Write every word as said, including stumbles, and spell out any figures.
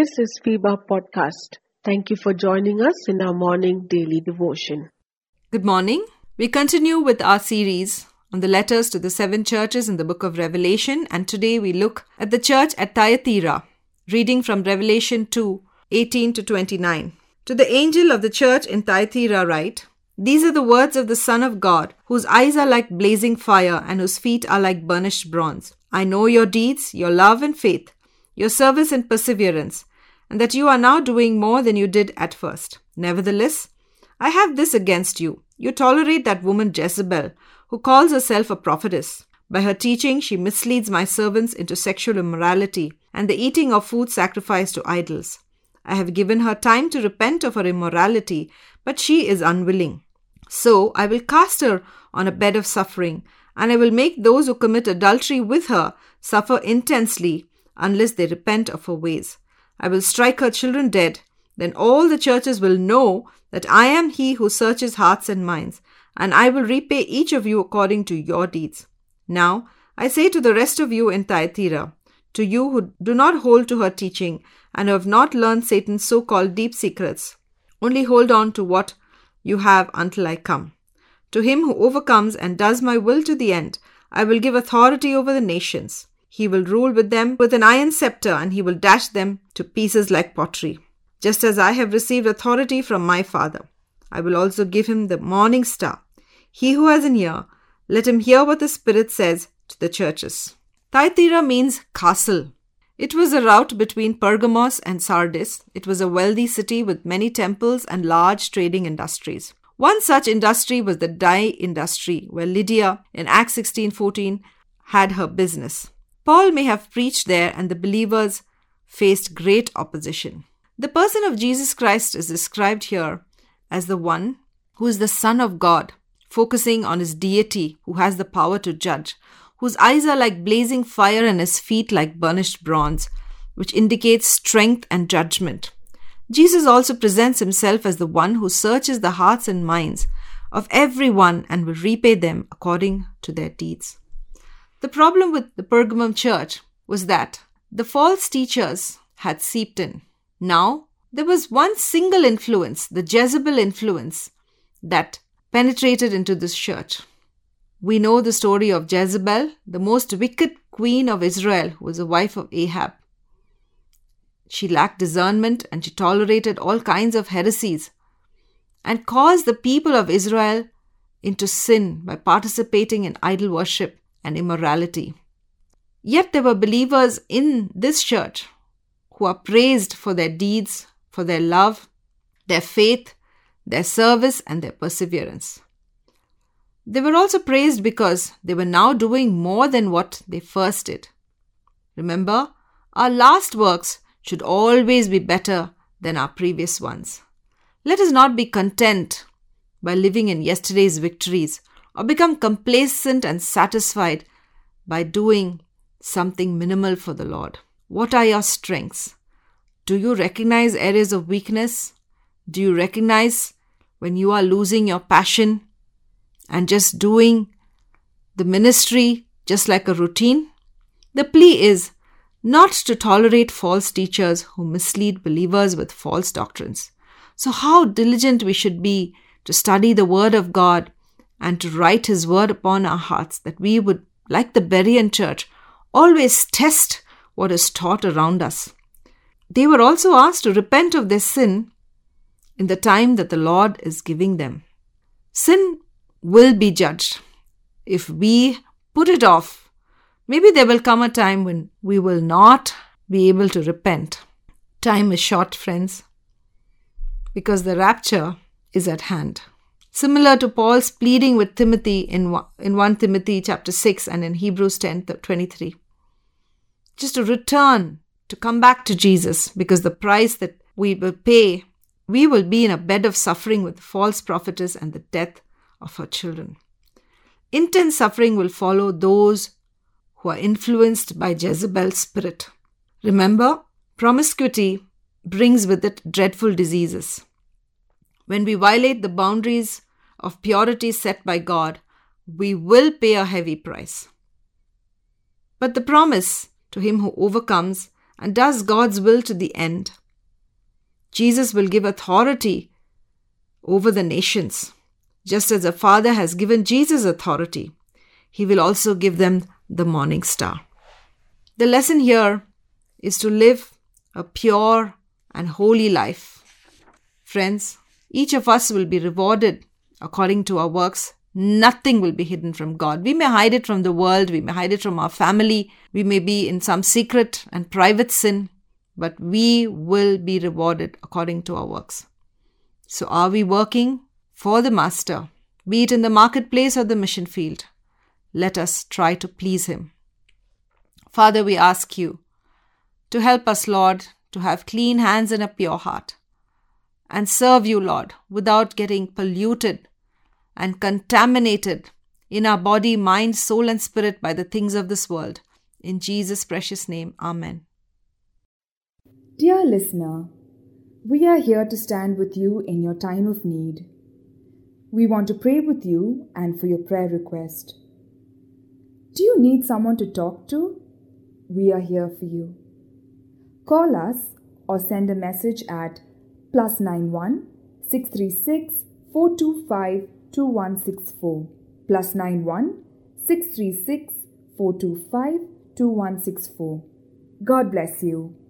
This is FIBA Podcast. Thank you for joining us in our morning daily devotion. Good morning. We continue with our series on the letters to the seven churches in the book of Revelation, and today we look at the church at Thyatira, reading from Revelation two, eighteen to twenty-nine. To the angel of the church in Thyatira write, "These are the words of the Son of God, whose eyes are like blazing fire and whose feet are like burnished bronze. I know your deeds, your love and faith, your service and perseverance, and that you are now doing more than you did at first. Nevertheless, I have this against you. You tolerate that woman Jezebel, who calls herself a prophetess. By her teaching, she misleads my servants into sexual immorality and the eating of food sacrificed to idols. I have given her time to repent of her immorality, but she is unwilling. So I will cast her on a bed of suffering, and I will make those who commit adultery with her suffer intensely unless they repent of her ways. I will strike her children dead. Then all the churches will know that I am he who searches hearts and minds, and I will repay each of you according to your deeds. Now I say to the rest of you in Thyatira, to you who do not hold to her teaching and who have not learned Satan's so-called deep secrets, only hold on to what you have until I come. To him who overcomes and does my will to the end, I will give authority over the nations. He will rule with them with an iron scepter, and he will dash them to pieces like pottery. Just as I have received authority from my Father, I will also give him the morning star. He who has an ear, let him hear what the Spirit says to the churches." Thyatira means castle. It was a route between Pergamos and Sardis. It was a wealthy city with many temples and large trading industries. One such industry was the dye industry, where Lydia in Acts sixteen fourteen had her business. Paul may have preached there, and the believers faced great opposition. The person of Jesus Christ is described here as the one who is the Son of God, focusing on his deity, who has the power to judge, whose eyes are like blazing fire and his feet like burnished bronze, which indicates strength and judgment. Jesus also presents himself as the one who searches the hearts and minds of everyone and will repay them according to their deeds. The problem with the Pergamum church was that the false teachers had seeped in. Now, there was one single influence, the Jezebel influence, that penetrated into this church. We know the story of Jezebel, the most wicked queen of Israel, who was the wife of Ahab. She lacked discernment and she tolerated all kinds of heresies and caused the people of Israel into sin by participating in idol worship and immorality. Yet there were believers in this church who are praised for their deeds, for their love, their faith, their service, and their perseverance. They were also praised because they were now doing more than what they first did. Remember, our last works should always be better than our previous ones. Let us not be content by living in yesterday's victories or become complacent and satisfied by doing something minimal for the Lord. What are your strengths? Do you recognize areas of weakness? Do you recognize when you are losing your passion and just doing the ministry just like a routine? The plea is not to tolerate false teachers who mislead believers with false doctrines. So how diligent we should be to study the Word of God and to write His Word upon our hearts, that we would, like the Berean church, always test what is taught around us. They were also asked to repent of their sin in the time that the Lord is giving them. Sin will be judged. If we put it off, maybe there will come a time when we will not be able to repent. Time is short, friends, because the rapture is at hand. Similar to Paul's pleading with Timothy in in First Timothy chapter six and in Hebrews ten twenty-three. Just to return, to come back to Jesus, because the price that we will pay, we will be in a bed of suffering with false prophetess and the death of her children. Intense suffering will follow those who are influenced by Jezebel's spirit. Remember, promiscuity brings with it dreadful diseases. When we violate the boundaries of purity set by God, we will pay a heavy price. But the promise, to him who overcomes and does God's will to the end. Jesus will give authority over the nations. Just as the Father has given Jesus authority, He will also give them the morning star. The lesson here is to live a pure and holy life. Friends, each of us will be rewarded according to our works. Nothing will be hidden from God. We may hide it from the world, we may hide it from our family, we may be in some secret and private sin, but we will be rewarded according to our works. So are we working for the Master, be it in the marketplace or the mission field? Let us try to please Him. Father, we ask You to help us, Lord, to have clean hands and a pure heart, and serve You, Lord, without getting polluted and contaminated in our body, mind, soul and spirit by the things of this world. In Jesus' precious name, Amen. Dear listener, we are here to stand with you in your time of need. We want to pray with you and for your prayer request. Do you need someone to talk to? We are here for you. Call us or send a message at plus nine one six three six four two five two one six four plus nine one six three six four two five two one six four. God bless you.